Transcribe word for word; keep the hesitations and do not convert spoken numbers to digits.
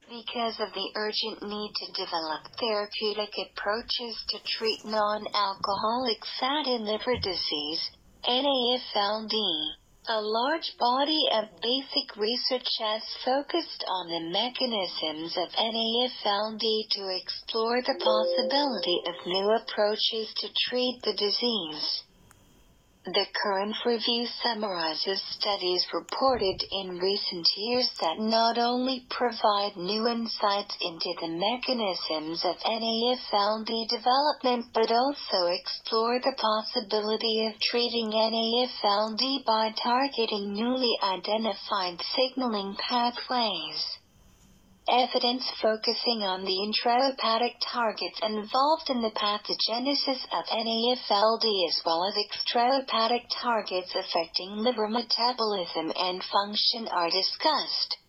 Because of the urgent need to develop therapeutic approaches to treat non-alcoholic fatty liver disease, N A F L D, a large body of basic research has focused on the mechanisms of N A F L D to explore the possibility of new approaches to treat the disease. The current review summarizes studies reported in recent years that not only provide new insights into the mechanisms of N A F L D development but also explore the possibility of treating N A F L D by targeting newly identified signaling pathways. Evidence focusing on the intrahepatic targets involved in the pathogenesis of N A F L D as well as extrahepatic targets affecting liver metabolism and function are discussed.